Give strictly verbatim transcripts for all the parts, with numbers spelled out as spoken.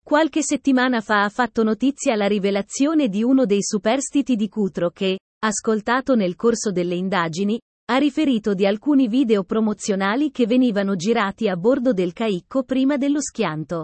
Qualche settimana fa ha fatto notizia la rivelazione di uno dei superstiti di Cutro che, ascoltato nel corso delle indagini, ha riferito di alcuni video promozionali che venivano girati a bordo del caicco prima dello schianto.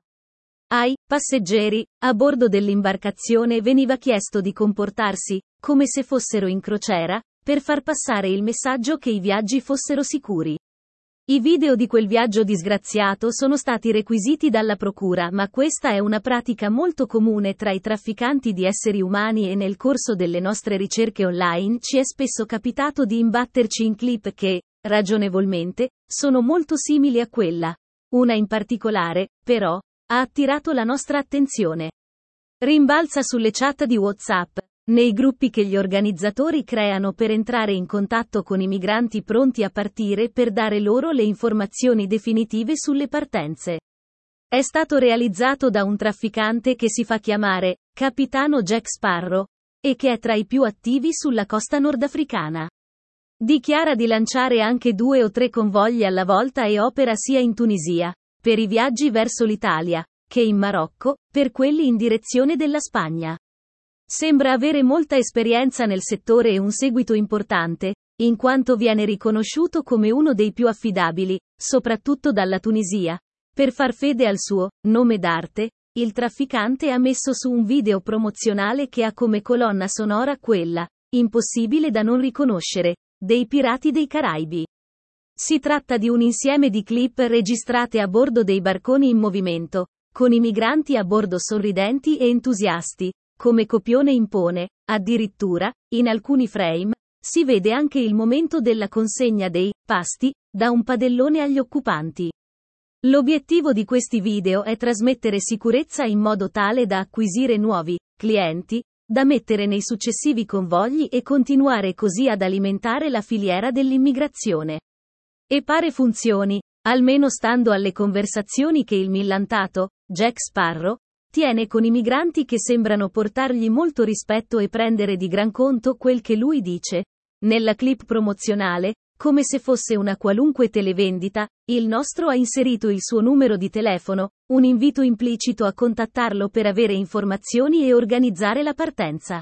Ai passeggeri, a bordo dell'imbarcazione veniva chiesto di comportarsi, come se fossero in crociera, per far passare il messaggio che i viaggi fossero sicuri. I video di quel viaggio disgraziato sono stati requisiti dalla procura, ma questa è una pratica molto comune tra i trafficanti di esseri umani e nel corso delle nostre ricerche online ci è spesso capitato di imbatterci in clip che, ragionevolmente, sono molto simili a quella. Una in particolare, però, ha attirato la nostra attenzione. Rimbalza sulle chat di WhatsApp, nei gruppi che gli organizzatori creano per entrare in contatto con i migranti pronti a partire per dare loro le informazioni definitive sulle partenze. È stato realizzato da un trafficante che si fa chiamare Capitano Jack Sparrow e che è tra i più attivi sulla costa nordafricana. Dichiara di lanciare anche due o tre convogli alla volta e opera sia in Tunisia, per i viaggi verso l'Italia, che in Marocco, per quelli in direzione della Spagna. Sembra avere molta esperienza nel settore e un seguito importante, in quanto viene riconosciuto come uno dei più affidabili, soprattutto dalla Tunisia. Per far fede al suo nome d'arte, il trafficante ha messo su un video promozionale che ha come colonna sonora quella, impossibile da non riconoscere, dei Pirati dei Caraibi. Si tratta di un insieme di clip registrate a bordo dei barconi in movimento, con i migranti a bordo sorridenti e entusiasti. Come copione impone, addirittura, in alcuni frame, si vede anche il momento della consegna dei pasti da un padellone agli occupanti. L'obiettivo di questi video è trasmettere sicurezza in modo tale da acquisire nuovi clienti, da mettere nei successivi convogli e continuare così ad alimentare la filiera dell'immigrazione. E pare funzioni, almeno stando alle conversazioni che il millantato, Jack Sparrow, tiene con i migranti che sembrano portargli molto rispetto e prendere di gran conto quel che lui dice. Nella clip promozionale, come se fosse una qualunque televendita, il nostro ha inserito il suo numero di telefono, un invito implicito a contattarlo per avere informazioni e organizzare la partenza.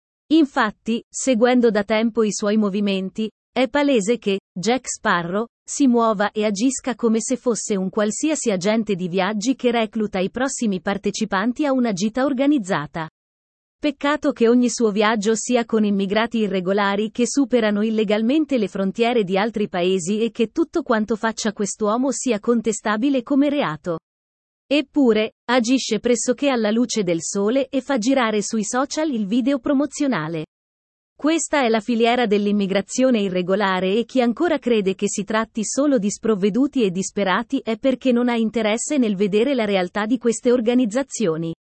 Infatti, seguendo da tempo i suoi movimenti, è palese che Jack Sparrow si muova e agisca come se fosse un qualsiasi agente di viaggi che recluta i prossimi partecipanti a una gita organizzata. Peccato che ogni suo viaggio sia con immigrati irregolari che superano illegalmente le frontiere di altri paesi e che tutto quanto faccia quest'uomo sia contestabile come reato. Eppure, agisce pressoché alla luce del sole e fa girare sui social il video promozionale. Questa è la filiera dell'immigrazione irregolare e chi ancora crede che si tratti solo di sprovveduti e disperati è perché non ha interesse nel vedere la realtà di queste organizzazioni.